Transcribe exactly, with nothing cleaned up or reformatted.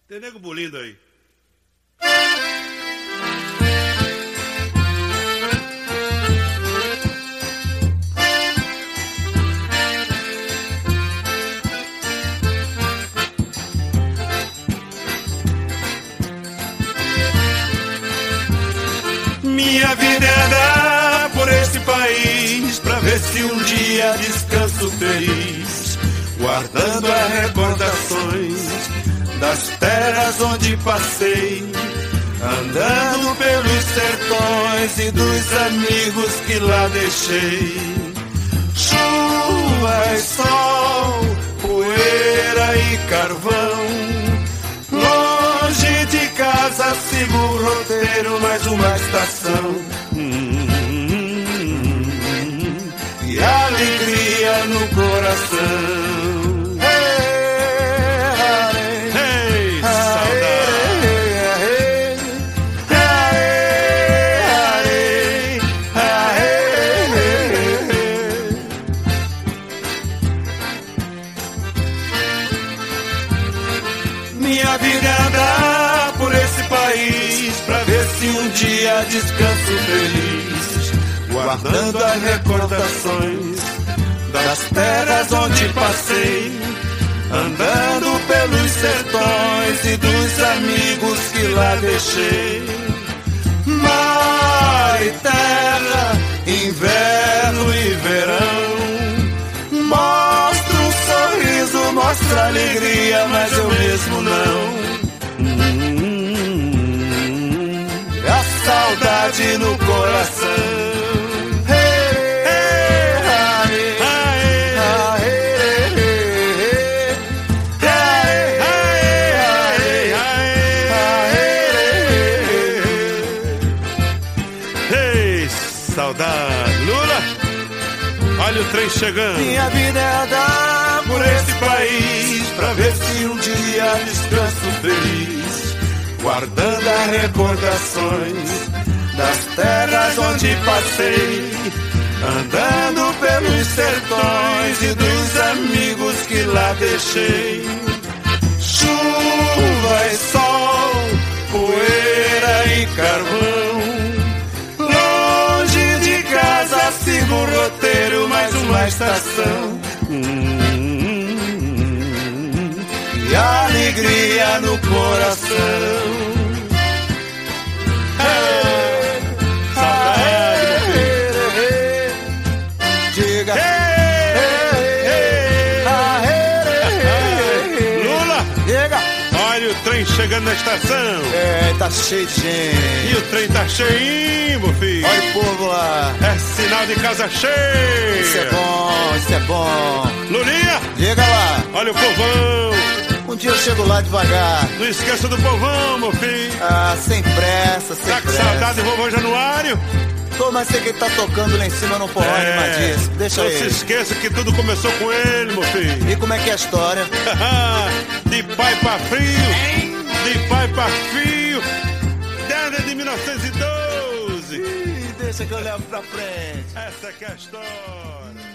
Tem nego bulindo aí. Minha vida é andar por este país pra ver se um dia descanso feliz, guardando as recordações das terras onde passei, andando pelos sertões e dos amigos que lá deixei. Chuva e sol, poeira e carvão, longe de casa sigo o roteiro, mais uma estação. Hum, hum, hum, e alegria no coração. Minha vida é andar por esse país pra ver se um dia descanso feliz, guardando as recordações das terras onde passei, andando pelos sertões e dos amigos que lá deixei. Mar e terra, inverno e verão, mostra um sorriso, mostra alegria, mas eu mesmo não. Hum, a saudade no coração. Saudade. Lula, olha o trem chegando. Minha vida é andar por esse país pra ver se um dia descanso feliz, guardando as recordações das terras onde passei, andando pelos sertões e dos amigos que lá deixei. Chuva e sol, poeira e carvão, sigo o roteiro, mais uma estação. Hum, e alegria no coração. Hey, saudade, hey, hey, diga. Lula, diga. olha o trem chegando na estação. É, tá cheio de gente. E o trem tá cheinho, meu filho. Olha o povo lá. É sinal de casa cheia. Isso é bom, isso é bom. Lulinha, diga lá. Olha o povão. Um dia eu chego lá devagar. Não esqueça do povão, meu filho. Ah, sem pressa, sem tá pressa. Tá com saudade do vovô Januário? Tô, mas sei que ele tá tocando lá em cima no forró é, animadíssimo. Deixa não ele. Não se esqueça que tudo começou com ele, meu filho. E como é que é a história? De pai pra filho. De pai pra filho. Desde mil novecentos e doze. Ih, deixa que eu levo pra frente. Essa que é a história.